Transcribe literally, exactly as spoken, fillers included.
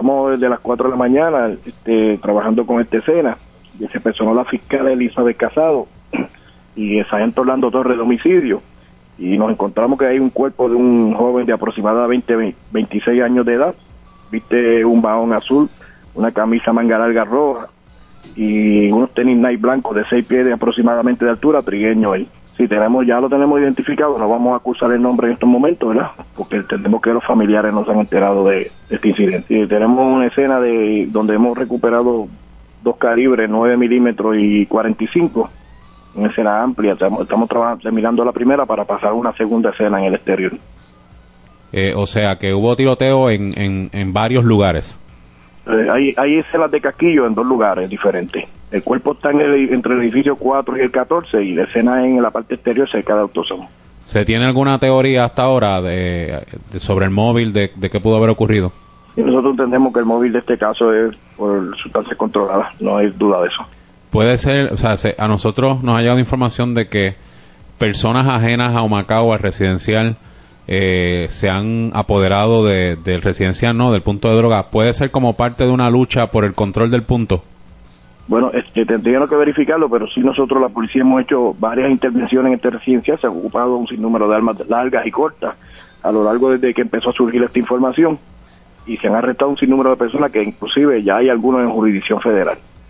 llevamos desde las cuatro de la mañana este, trabajando con esta escena, y se personó la fiscal Elizabeth Casado y el sargento Orlando Torres de homicidio, y nos encontramos que hay un cuerpo de un joven de aproximadamente veintiséis años de edad, viste un bahón azul, una camisa manga larga roja y unos tenis Nike blancos de seis pies de aproximadamente de altura, trigueño él. Si tenemos, ya lo tenemos identificado, no vamos a acusar el nombre en estos momentos, ¿verdad? Porque entendemos que los familiares no se han enterado de, de este incidente. Y tenemos una escena de donde hemos recuperado dos calibres, nueve milímetros y cuarenta y cinco, una escena amplia. Estamos, estamos trabajando, terminando la primera para pasar una segunda escena en el exterior. Eh, o sea, que hubo tiroteo en, en, en varios lugares. Eh, hay, hay escenas de casquillo en dos lugares diferentes. El cuerpo está en el, entre el edificio cuatro y el catorce, y la escena en la parte exterior cerca de AutoZone. ¿Se tiene alguna teoría hasta ahora de, de sobre el móvil, de, de qué pudo haber ocurrido? Y nosotros entendemos que el móvil de este caso es por sustancias controladas, no hay duda de eso. Puede ser, o sea, se, a nosotros nos ha llegado información de que personas ajenas a Humacao, al residencial, eh, se han apoderado de, del residencial, ¿no?, del punto de droga. ¿Puede ser como parte de una lucha por el control del punto? Bueno, este, tendríamos que verificarlo, pero sí nosotros, la policía, hemos hecho varias intervenciones en este residencial, se ha ocupado un sinnúmero de armas largas y cortas a lo largo desde que empezó a surgir esta información, y se han arrestado un sinnúmero de personas que inclusive ya hay algunos en jurisdicción federal.